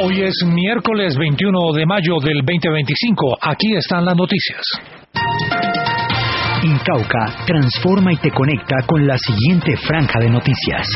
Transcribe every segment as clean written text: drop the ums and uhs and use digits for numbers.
Hoy es miércoles 21 de mayo del 2025. Aquí están las noticias. Incauca transforma y te conecta con la siguiente franja de noticias.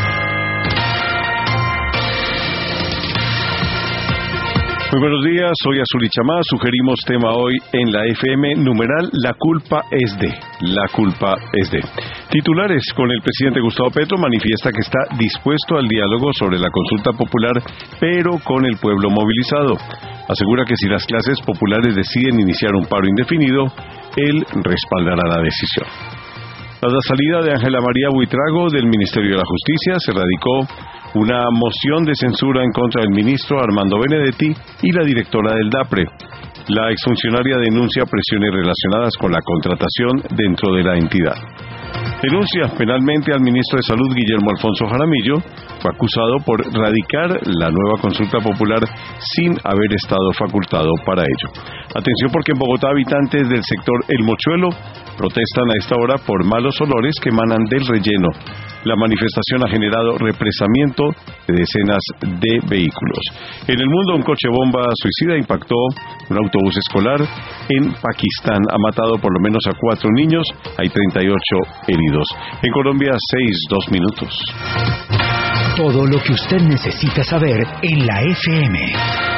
Muy buenos días, soy Azul Ichamá. Sugerimos tema hoy en la FM, numeral La culpa es de. La culpa es de. Titulares: con el presidente Gustavo Petro manifiesta que está dispuesto al diálogo sobre la consulta popular, pero con el pueblo movilizado. Asegura que si las clases populares deciden iniciar un paro indefinido, él respaldará la decisión. Tras la salida de Ángela María Buitrago del Ministerio de la Justicia, se radicó una moción de censura en contra del ministro Armando Benedetti y la directora del DAPRE. La exfuncionaria denuncia presiones relacionadas con la contratación dentro de la entidad. Denuncia penalmente al ministro de Salud, Guillermo Alfonso Jaramillo. Fue acusado por radicar la nueva consulta popular sin haber estado facultado para ello. Atención, porque en Bogotá habitantes del sector El Mochuelo protestan a esta hora por malos olores que emanan del relleno. La manifestación ha generado represamiento de decenas de vehículos. En el mundo, un coche bomba suicida impactó un autobús escolar en Pakistán. Ha matado por lo menos a 4 niños, hay 38 heridos. En Colombia, 6:02 minutos. Todo lo que usted necesita saber en la FM.